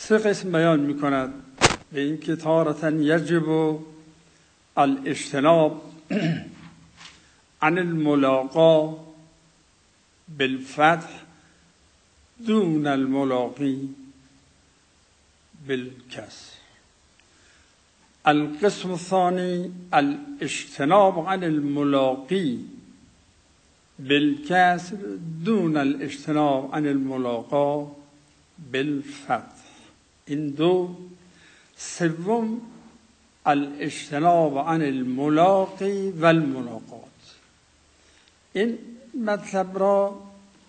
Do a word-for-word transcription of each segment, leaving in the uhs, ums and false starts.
سه قسم بیان می کند به این که تارة یجب الاجتناب عن الملاقا بالفتح دون الملاقی بالکسر. القسم الثاني الاجتناب عن الملاقی بالکسر دون الاجتناب عن الملاقا بالفتح. این دو. سوم الاجتناب عن الملاقی و الملاقات. این مطلب را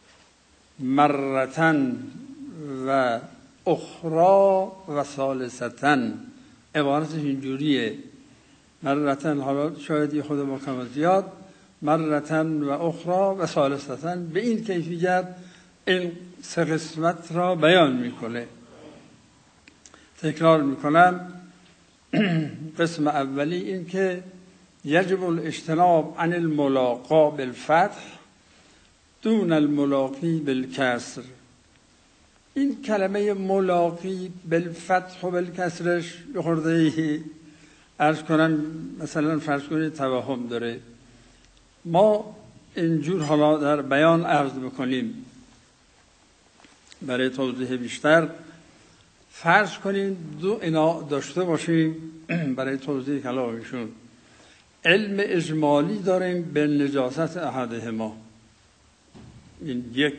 مرتن و اخرى و ثالثتن عبارتش اینجوریه. مرتن، حالا شاید خود با کم زیاد، مرتن و اخرى و ثالثتن، به این کیفیت این سه قسمت را بیان میکنه. تکرار میکنم. قسم اولی این که یجب الاجتناب عن الملاقا بالفتح دون الملاقی بالکسر. این کلمه ملاقی بالفتح و بالکسرش یه خورده عرض کنم، مثلا فرض کنید توهم داره. ما اینجور حالا در بیان عرض بکنیم برای توضیح بیشتر. فرض کنید دو اینا داشته باشیم برای توضیح کلامشون. علم اجمالی داریم به نجاست احدهما. این یک.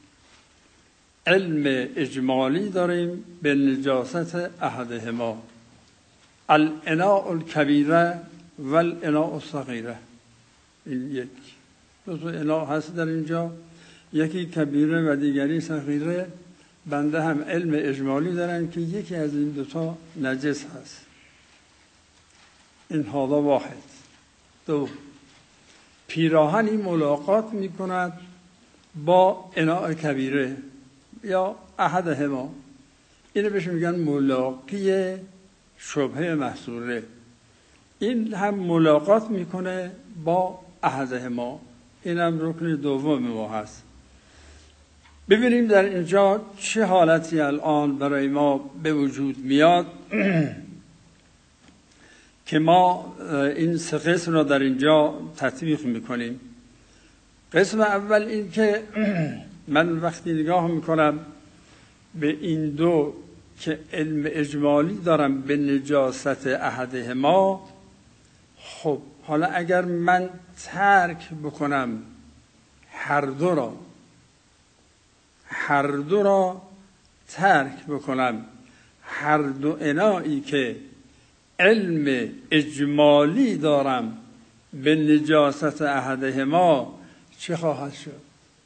علم اجمالی داریم به نجاست احدهما. الاناء الکبیره و الاناء الصغیره. این یک. دو تا اناء هست در اینجا، یکی کبیره و دیگری صغیره. بنده هم علم اجمالی دارن که یکی از این دوتا نجس هست. این حالا واحد. دو، پیراهنی ملاقات می کند با اناء کبیره یا احدهما. اینو بهش میگن ملاقی شبهه محصوره. این هم ملاقات میکنه با احدهما. این هم رکن دوم ما هست. ببینیم در اینجا چه حالتی الان برای ما به وجود میاد که ما این سه قسم را در اینجا تطبیق میکنیم. قسم اول این که من وقتی نگاه میکنم به این دو که علم اجمالی دارم به نجاست احدهما، خب حالا اگر من ترک بکنم هر دو را هر دو را ترک بکنم، هر دو انایی که علم اجمالی دارم به نجاست احدهما، چه خواهد شد؟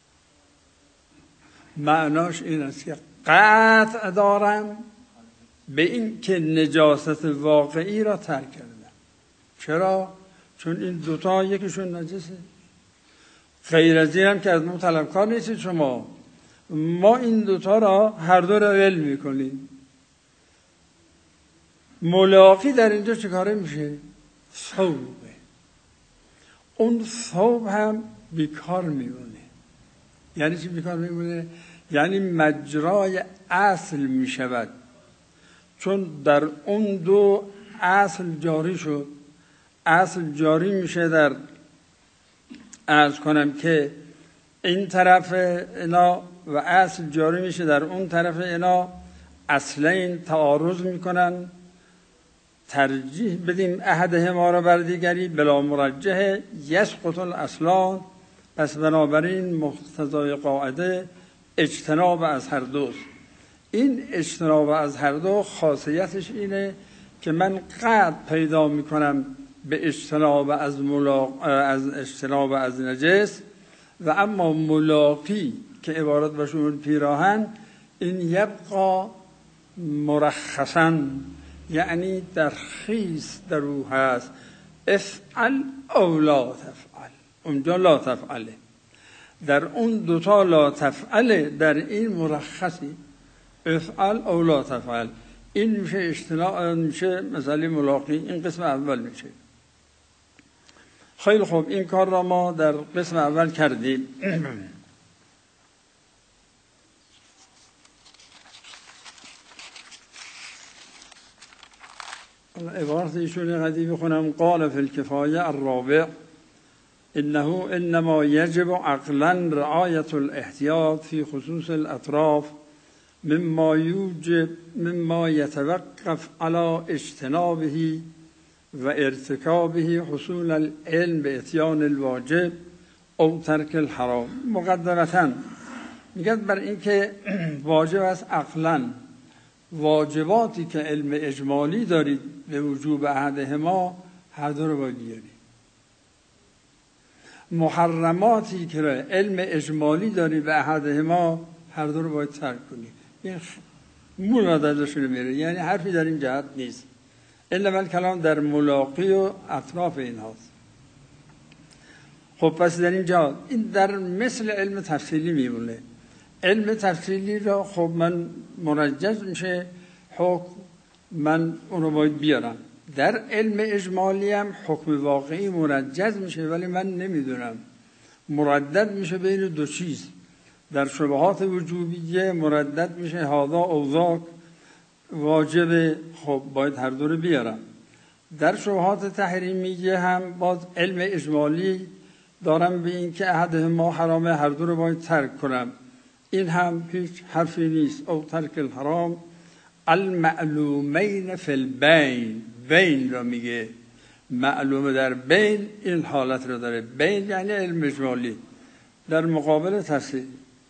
معناش این است که قطع دارم به این که نجاست واقعی را ترک کردم. چرا؟ چون این دوتا یکیشون نجسه. غیر از این هم که از ما طلبکار نیستید شما. ما این دوتا را هر دو را ول میکنیم. ملاقی در اینجا چه کاره میشه؟ ثوبه. اون ثوب هم بیکار میمونه. یعنی چی بیکار میمونه؟ یعنی مجرای اصل میشود. چون در اون دو اصل جاری شد. اصل جاری میشه در عرض کنم که این طرف اینا و اصل جاری میشه در اون طرف اینا. اصلین تعارض میکنن. ترجیح بدیم احدهما را بر دیگری بلا مرجحه یسقط الاصلان. پس بنابراین مقتضای قاعده اجتناب از هر دوست. این اجتناب از هر دو خاصیتش اینه که من قطع پیدا میکنم به اجتناب از ملاق... از اجتناب از نجس، و اما ملاقی که عبارت باشه اون پیراهن، این یبقا مرخصا، یعنی ترخیص در او هست. افعل او لا تفعل. اونجا لا تفعله. در اون دوتا لا تفعله، در این مرخصی. افعل او لا تفعل. این میشه اجتناب، میشه مسئله ملاقی. این قسم اول میشه. خیلی خوب، این کار را ما در قسم اول کردیم. عبارت ایشون قدیم بخونم. قال فی الکفایه الرابع انه انما یجب عقلا رعایت الاحتیاط فی خصوص الاطراف مما یوجب مما یتوقف على اجتنابه و ارتکابه حصول العلم به اتیان الواجب او ترک الحرام. مقدمتاً میگه بر این که واجب است عقلاً واجباتی که علم اجمالی دارید به وجوب احدهما هر دو رو باید بیارید. محرماتی که علم اجمالی دارید به احدهما هر دو رو باید ترک کنید. این مرادشون میره، یعنی حرفی در این جهت نیست. علم کلام در ملاقی و اطراف این هاست. خب پس در اینجا این در مثل علم تفصیلی میمونه. علم تفصیلی را خب من مرجز میشه حکم، من اون رو باید بیارم. در علم اجمالی هم حکم واقعی مرجز میشه ولی من نمیدونم، مردد میشه بین دو چیز. در شبهات وجوبیه مردد میشه هذا او ذاک، واجب، خب باید هر دو رو بیارم. در شبهات تحریمیه هم باز علم اجمالی دارم به این که احدهما حرامه، هر دو رو باید ترک کنم. این هم هیچ حرفی نیست. او ترک الحرام المعلومین فی البین، بین را میگه معلومه در بین، این حالت رو داره. بین یعنی علم اجمالی در مقابل تفصیل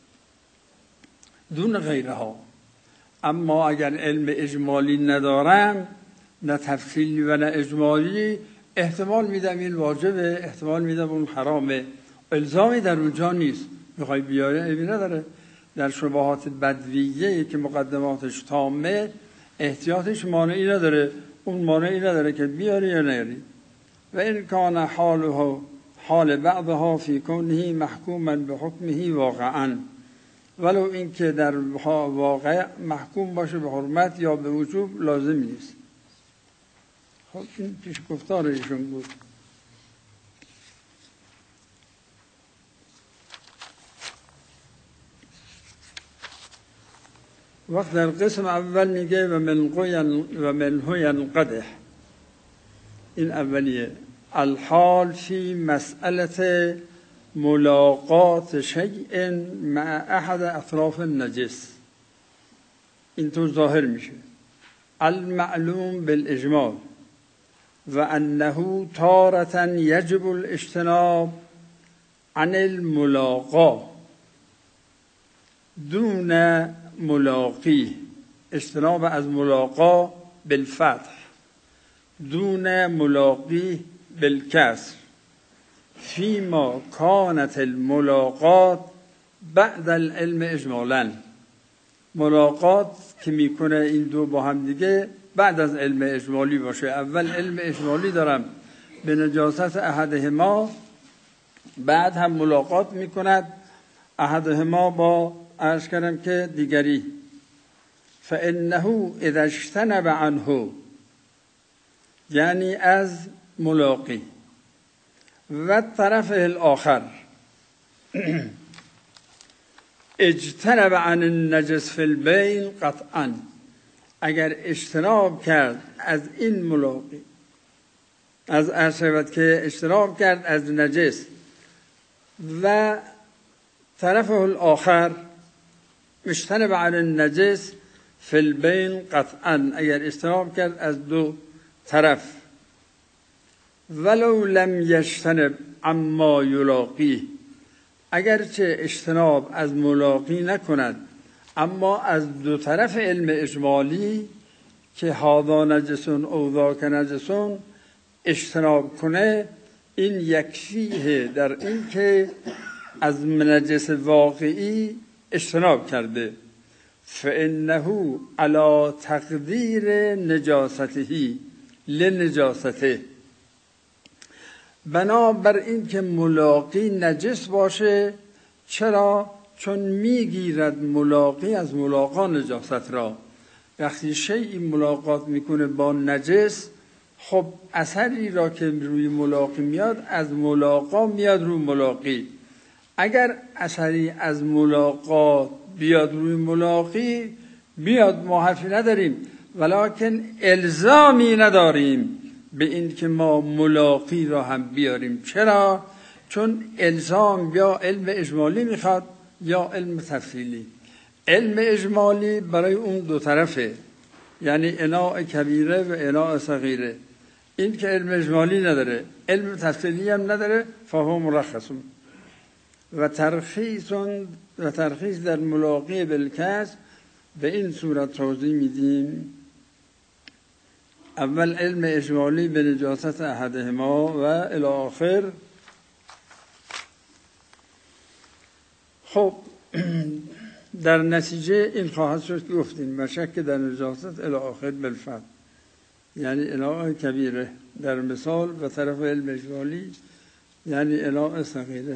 دون غیره ها. اما اگر علم اجمالی ندارم، نه تفصیلی و نه اجمالی، احتمال میدم این واجبه، احتمال میدم اون حرامه، الزامی در اونجا نیست. میخوای بیاره ایبی نداره. در شبهات بدویه که مقدماتش تامه، احتیاطش مانعی نداره، اون مانعی نداره که بیاری یا نیاری. و این کان حاله حال بعضها فی کونه محکوما به حکمه واقعا، ولو این که در واقع محکوم باشه به حرمت یا به وجوب لازم نیست. خب این پیش گفتار ایشون بود. وقت در قسم اول میگه و منه ینقدح، این اولیه، الحال فی مسئله ملاقات شیء مع احد اطراف النجس. این تو ظاهر میشه المعلوم بالاجمال و انه تارة یجب الاجتناب عن الملاقا دون ملاقی، اجتناب از ملاقا بالفتح دون ملاقی بالکسر، فیما کانت الملاقات بعد العلم اجمالا. ملاقات که میکنه این دو با هم دیگه بعد از علم اجمالی باشه. اول علم اجمالی دارم به نجاست احدهما، بعد هم ملاقات میکند احدهما با عرض کردم که دیگری. فانه اذا اجتنب عنه، یعنی از ملاقی، و طرف الاخر اجتنب عن النجس فی البین قطعا، اگر اجتناب کرد از این ملاقی، از عرض که اجتناب کرد از نجس، و طرف الاخر اجتنب عن النجس فی البین قطعا، اگر اجتناب کرد از دو طرف، ولو لم یجتنب عما یلاقی، اگرچه اجتناب از ملاقی نکند اما از دو طرف علم اجمالی که هذا نجسون او ذاک نجسون اجتناب کنه، این یکفیه در این که از نجس واقعی اجتناب کرده. فانه علی تقدیر نجاسته لنجاسته، بنابر این که ملاقی نجس باشه. چرا؟ چون میگیرد ملاقی از ملاقا نجاست را. وقتی شیئی ملاقات میکنه با نجس، خب اثری را که روی ملاقی میاد از ملاقا میاد روی ملاقی. اگر اثری از ملاقات بیاد روی ملاقی بیاد، ما حرفی نداریم. ولکن الزامی نداریم به این که ما ملاقی را هم بیاریم. چرا؟ چون الزام یا علم اجمالی میخواد یا علم تفصیلی. علم اجمالی برای اون دو طرفه، یعنی اناء کبیره و اناء صغیره. این که علم اجمالی نداره، علم تفصیلی هم نداره، فهو مرخصون. و ترخیص و ترخیص در ملاقی بالکسب به این صورت توضیح میدیم. اول علم اجمالی به نجاست احدهما و الی آخر. خب در نتیجه این خواهد شد که گفتیم و شک در نجاست الی آخر بالفعل، یعنی اناء کبیره در مثال و طرف علم اجمالی یعنی اناء صغیره.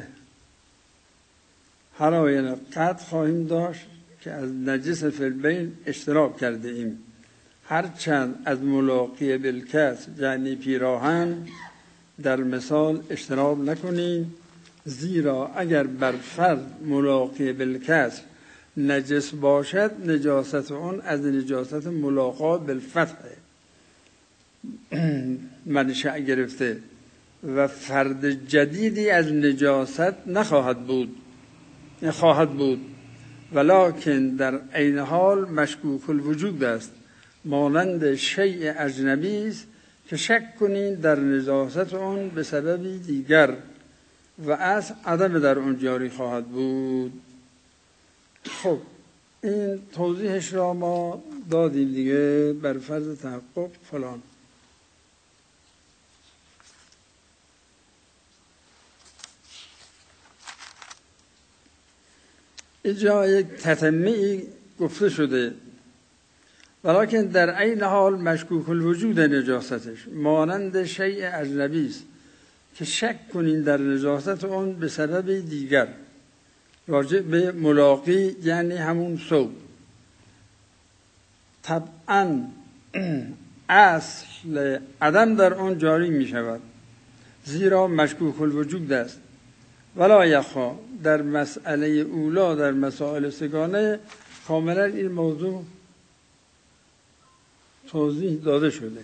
هر آینه قد خواهیم داشت که از نجس فی البین اشتراب کرده ایم، هرچند از ملاقی بالکسب یعنی پیراهن در مثال اشتراب نکنیم، زیرا اگر بر فرد ملاقی بالکسب نجس باشد نجاست اون از نجاست ملاقات بالفتح منشأ گرفته و فرد جدیدی از نجاست نخواهد بود خواهد بود ولکن در عین حال مشکوک الوجود است، مانند شیء اجنبی است که شک کنید در نجاست اون به سببی دیگر و از عدم در اون جاری خواهد بود. خب این توضیحش را ما دادیم دیگه، بر فرض تحقق فلان. اینجا یک تتمه‌ای گفته شده، ولکن در عین حال مشکوک الوجود نجاستش مانند شیء اجنبی است که شک کنین در نجاست اون به سبب دیگر، راجع به ملاقی یعنی همون ثوب. طبعا اصل عدم در اون جاری می شود زیرا مشکوک الوجود است. ولا یخفا در مسئله اولا در مسائل سگانه کاملا این موضوع توضیح داده شده.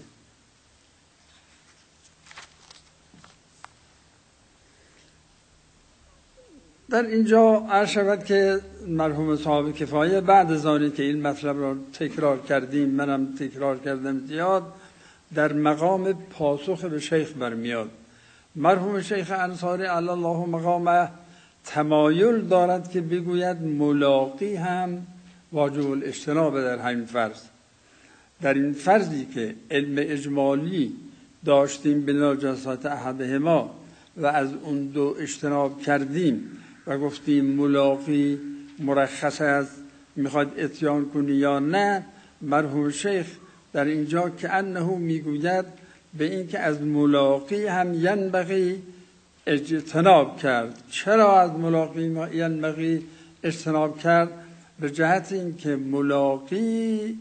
در اینجا عرض شود که مرحوم صاحب کفایه بعد از آنی که این مطلب را تکرار کردیم، منم تکرار کردم زیاد، در مقام پاسخ به شیخ برمیاد. مرحوم شیخ انصاری علی الله مقامه تمایل دارد که بگوید ملاقی هم واجب الاجتناب در همین فرض. در این فرضی که علم اجمالی داشتیم به نجاست احدهما و از اون دو اجتناب کردیم و گفتیم ملاقی مرخص است میخواد اتیان کنی یا نه، مرحوم شیخ در اینجا که انه میگوید به این که از ملاقی هم ینبغی اجتناب کرد. چرا از ملاقی ینبغی اجتناب کرد؟ به جهت این که ملاقی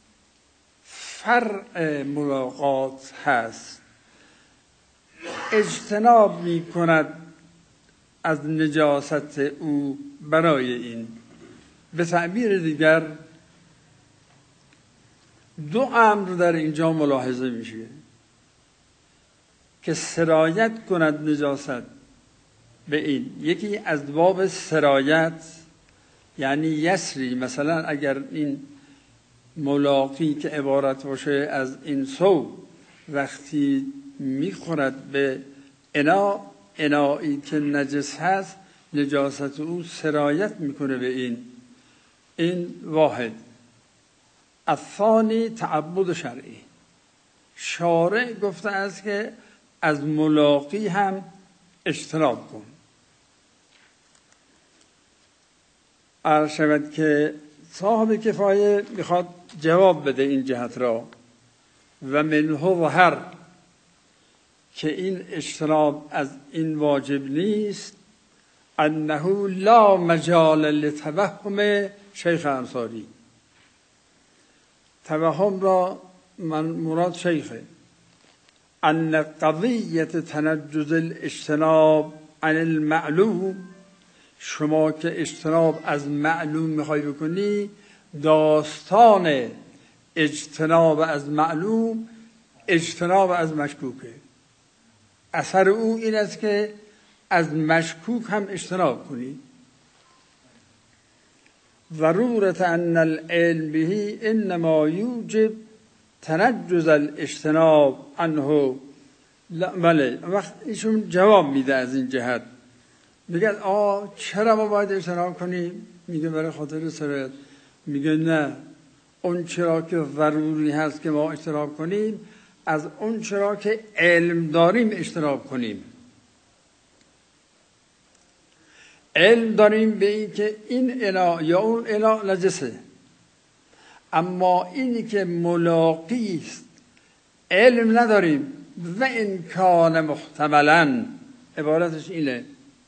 فرع ملاقات هست، اجتناب می کند از نجاست او برای این. به تعبیر دیگر دو امر در اینجا ملاحظه میشه که سرایت کند نجاست به این. یکی از باب سرایت یعنی یسری، مثلا اگر این ملاقی که عبارت باشه از این ثوب وقتی میخورد به انا انایی که نجس هست نجاست او سرایت میکنه به این. این واحد. الثانی تعبد شرعی، شارع گفته است که از ملاقی هم اجتناب کن. عرض شود که صاحب کفایه میخواد جواب بده این جهت را و منه و هر که این اجتناب از این واجب نیست، انه لا مجال لتوهم شیخ انصاری. توهم را من مراد شیخه. ان قضیت تنجز الاجتناب عن المعلوم، شما که اجتناب از معلوم میخوای بکنی، داستان اجتناب از معلوم اجتناب از مشکوکه. اثر او این است که از مشکوک هم اجتناب کنی. ضرورت ان العلم به انما یوجب تنجز الاجتناب عنه. بله، وقت ایشون جواب میده از این جهت، میگه آه چرا ما باید اجتناب کنیم؟ میگه برای خاطر سرایت. میگه نه، اون چرا که ضروری هست که ما اجتناب کنیم، از اون چرا که علم داریم اجتناب کنیم. علم داریم به این که این انا یا اون انا نجسه، اما اینی که ملاقی است علم نداریم. و این کان محتملا، عبارتش اینه.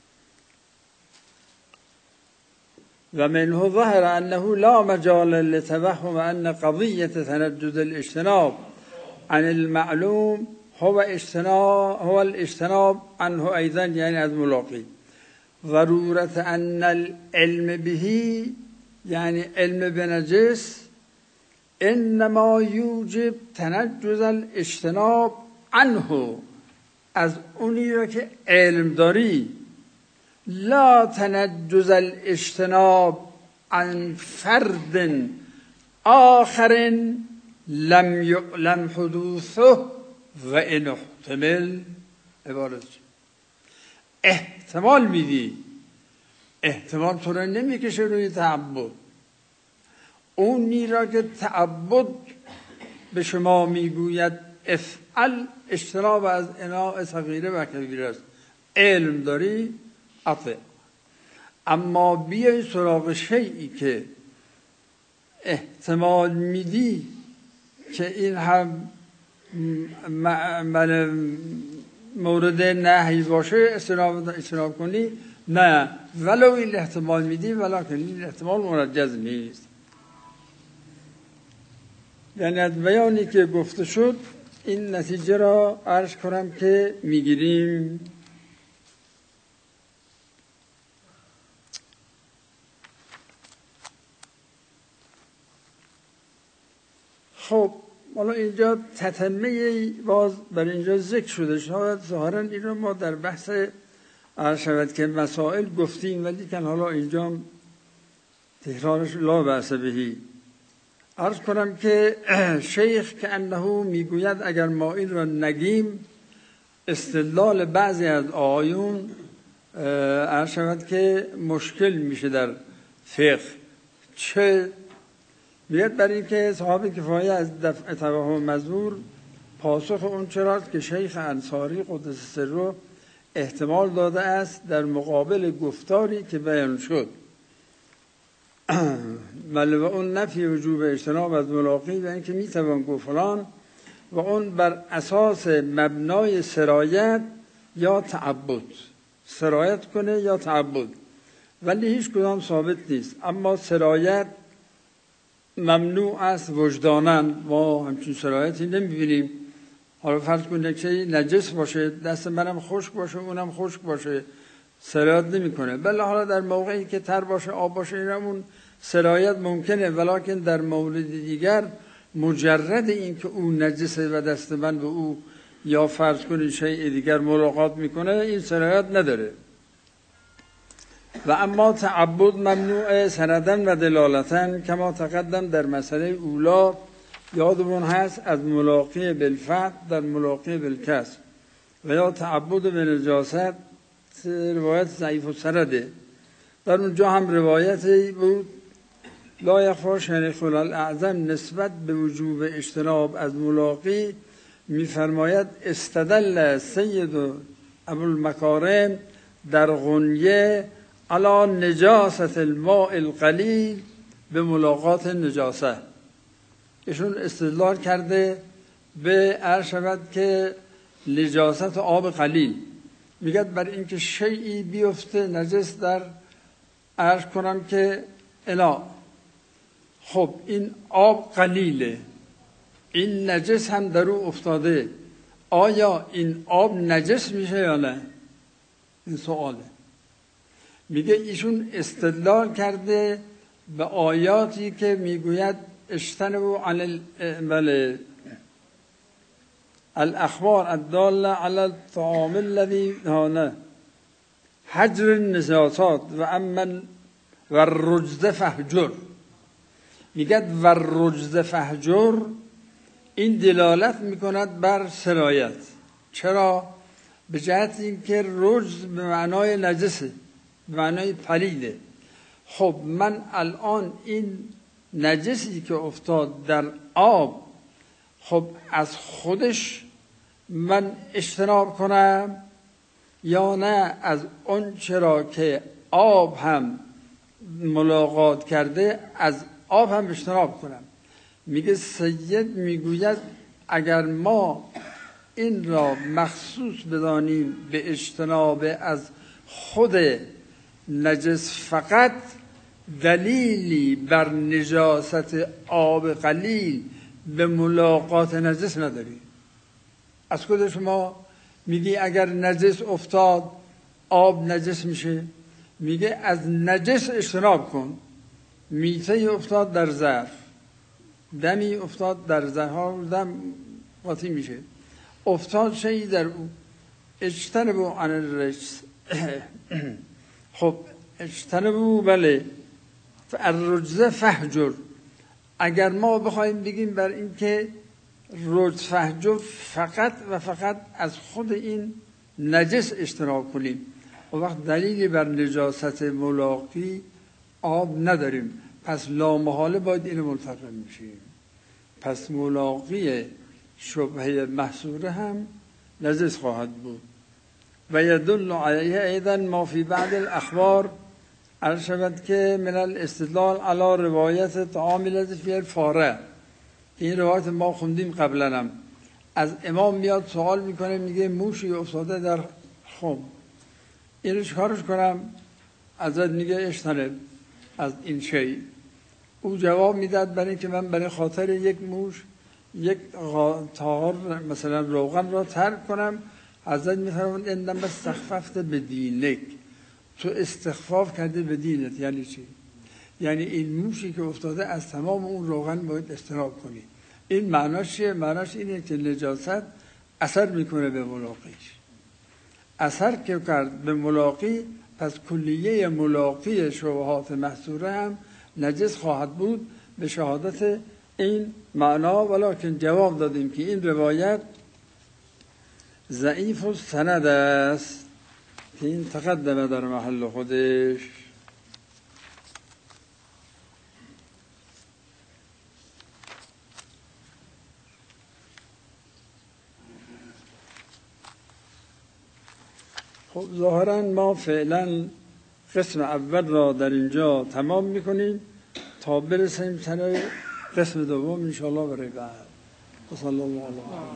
و منه ظهر انه لا مجال لتوهم ان قضیه تنجز الاجتناب عن المعلوم هو اجتناب هو الاجتناب عنه ایضا، یعنی از ملاقی. ضرورت ان العلم به، یعنی علم به نجس، انما یوجب تنجز الاجتناب عنه، از اونی را که علم داری. لا تنجز الاجتناب عن فرد آخر لم یعلم حدوثه و ان احتمل. عبارت احتمال میدی، احتمال تو را نمیکشه روی تعبد. اونی را که تعبد به شما میگوید افعل، اجتناب از اناء صغیره و کبیره است. علم داری اطع. اما بیای سراغ شیئی که احتمال میدی که این هم مورد نهی باشه، اجتناب اجتناب کنی، نه، ولو این احتمال میدی ولکن این احتمال منجز نیست. یعنی از بیانی که گفته شد این نتیجه را عرض کنم که میگیریم. خب حالا اینجا تتمه باز بر اینجا ذکر شده. شاید ظاهرا این رو ما در بحث عرض شود که مسائل گفتیم، ولی که حالا اینجا تکرارش لا بأس بهی. عرض کنم که شیخ که انه میگوید اگر ما این را نگیم، استدلال بعضی از آیون عرض شود که مشکل میشه در فقه. چه بیاد برای این که صاحب کفایه از دفع توهم مزور پاسخ اون چراست که شیخ انصاری قدس سره احتمال داده است در مقابل گفتاری که بیان شد. بله، و اون نفی وجوب اجتناب از ملاقی و اینکه میتوان گفت فلان، و اون بر اساس مبنای سرایت یا تعبد، سرایت کنه یا تعبد، ولی هیچ کدام ثابت نیست. اما سرایت ممنوع است وجداناً، ما همچین سرایتی نمیبینیم. حالا فرض کنید که نجس باشه، دست منم خشک باشه اونم خشک باشه، سرایت نمیکنه. بله حالا در موقعی که تر باشه آب باشه اینمون سرایت ممکنه، ولیکن در مورد دیگر مجرد این که او نجسه و دست من به او یا فرض کنید شیء دیگر ملاقات میکنه، این سرایت نداره. و اما تعبد ممنوع سندن و دلالتن کما تقدم در مسئله اولا. یادمون هست از ملاقی بالفتح در ملاقی بالکسر، و یا تعبد به نجاست روایت ضعیف و سنده. در اونجا هم روایتی بود لا یخفی شیخ الاعظم نسبت به وجوب اجتناب از ملاقی میفرماید استدل سید ابوالمکارم در غنیه علی نجاست الماء القلیل به ملاقات نجاسه. ایشون استدلال کرده به عرض شود که نجاست آب قلیل. میگه بر اینکه شیئی بیفته نجس در عرض کنم که الا، خب این آب قلیله، این نجس هم در او افتاده، آیا این آب نجس میشه یا نه؟ این سواله. میگه ایشون استدلال کرده به آیاتی که میگوید اجتنبوا عن ال... بله الاخبار الداله على الطعام الذي هانه حجر النجاسات و اما و الرجز فهجر. میگه و الرجز فهجر، این دلالت میکند بر سرایت. چرا؟ به جهت اینکه رجز به معنای نجسه، به معنای پلیده. خب من الان این نجسی که افتاد در آب، خب از خودش من اجتناب کنم یا نه از اون چرا که آب هم ملاقات کرده از آب هم اجتناب کنم؟ میگه سید میگوید اگر ما این را مخصوص بدانیم به اجتناب از خود نجس فقط، دلیلی بر نجاست آب قلیل به ملاقات نجس نداریم. از خود شما میگی اگر نجس افتاد آب نجس میشه، میگه از نجس اجتناب کن. میته افتاد در ظرف، دمی افتاد در ظرف، دم قاطی میشه، افتاد شیئی در او، اجتنبوا عن الرجس. خب اجتنبوا بله الرجز فهجر. اگر ما بخوایم بگیم بر این که رجز فهجر فقط و فقط از خود این نجس اجتناب کنیم، و وقت دلیلی بر نجاست ملاقی آب نداریم، پس لامحاله باید اینو ملتقم میشیم. پس ملاقی شبهه محصوره هم نجس خواهد بود. و یدل علیه ایضا ما فی بعض الاخبار، عرض شود که من الاستدلال علی روایت طعام الذی فیه الفاره. این روایت ما خوندیم قبلا هم. از امام میاد سوال میکنه، میگه موشی افتاده در خم، اینو چیکارش کنم؟ ازت میگه اجتنب از این شی. او جواب میداد برای که من برای خاطر یک موش یک تاغر مثلا روغن را ترک کنم، حضرت میفرماید اندم استخففت به دینک، تو استخفاف کرده به دینت. یعنی چی؟ یعنی این موشی که افتاده از تمام اون روغن باید اجتناب کنی. این معناش چیه؟ معناش اینه که نجاست اثر میکنه به ملاقیش. اثر که کرد به ملاقی، پس کلیه ملاقی شبهات محصوره هم نجس خواهد بود به شهادت این معنا. ولکن جواب دادیم که این روایت ضعیف السند است که این تقدمه در محل خودش. خب ظاهرا ما فعلا قسم اول را در اینجا تمام میکنیم تا برسیم سر قسم دوم انشاءالله برای بعد. صلی الله علیه